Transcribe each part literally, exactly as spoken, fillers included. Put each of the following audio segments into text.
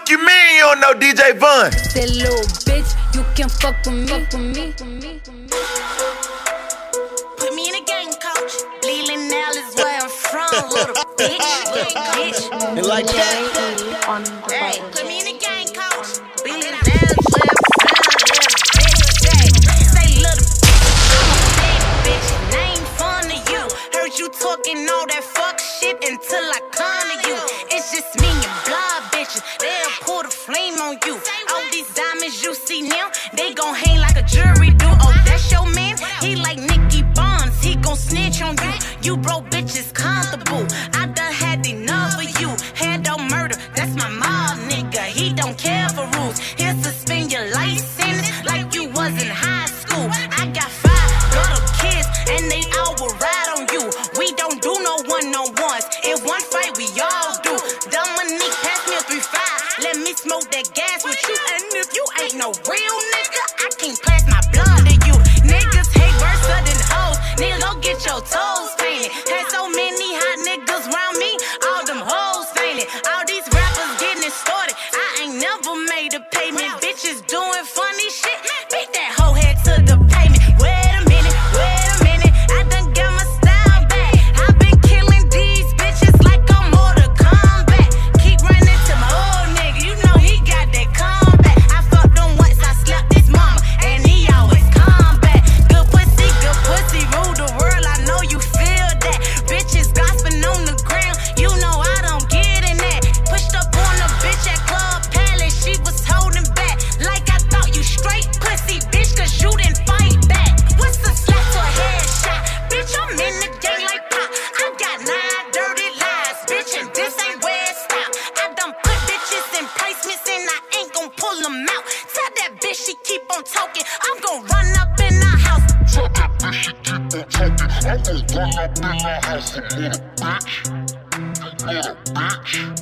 fuck you mean you don't know D J Von? That little bitch, you can fuck with me. Fuck with me. Put me in a game, coach. Leland Nell is where I'm from, little bitch. Little bitch. And like that. Hey, put me in a game, coach. Leland Nell is where I'm from, little bitch. Hey, say little bitch. I ain't fun to you. Heard you talking all that fuck shit until I come to you. It's just me and blood bitches. They'll pour the flame on you. All these diamonds you see now, they gon' hang like a jury do. Oh, that's your man? He like Nicky Bonds. He gon' snitch on you. You broke bitches comfortable. I done had enough of you. Hand on murder, that's my mob nigga. He don't care for rules. He'll suspend your license like you was in high school. I got five little kids and they all will ride on you. We don't do no one-on-ones. In one fight we all do. Dominique, pass me a three five. Let me smoke that gas with you. And if you ain't no real nigga, I can't pass my blood to you. Niggas hate worse than hoes. Nigga, go get your toes painted. Had so many hot niggas round me, all them hoes fainted. All these rappers getting it started. I ain't never made a payment. Bitches doing funny shit. Beat that hoe head to the pavement. Wait a minute, wait a minute. I done got my style back. I've been killing these bitches like I'm Mortal Kombat. Keep running to my old nigga. You know he got that comeback. I fucked him once, I slapped his mama, and he always come back. Good pussy, good pussy, rule the world. I know you feel that. Bitches gossiping on the ground. You know I don't get in that. Pushed up on a bitch at Club Palace. She was holding back. Like I thought you straight pussy, bitch, cause you didn't fight back. What's the slap to a headshot? Bitch, I'm in the game like pop. I got nine dirty lies, bitch, and this ain't where it stop. I done put bitches in placements and I ain't gon' pull them out. Tell that bitch she keep on talking. I'm gon' run up in the house. Tell that bitch she keep on talking. I'm gon' run up in the house, you little bitch. You little bitch.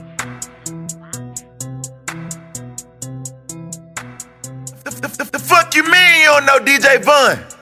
The, the, the, the fuck you mean you don't know D J Von?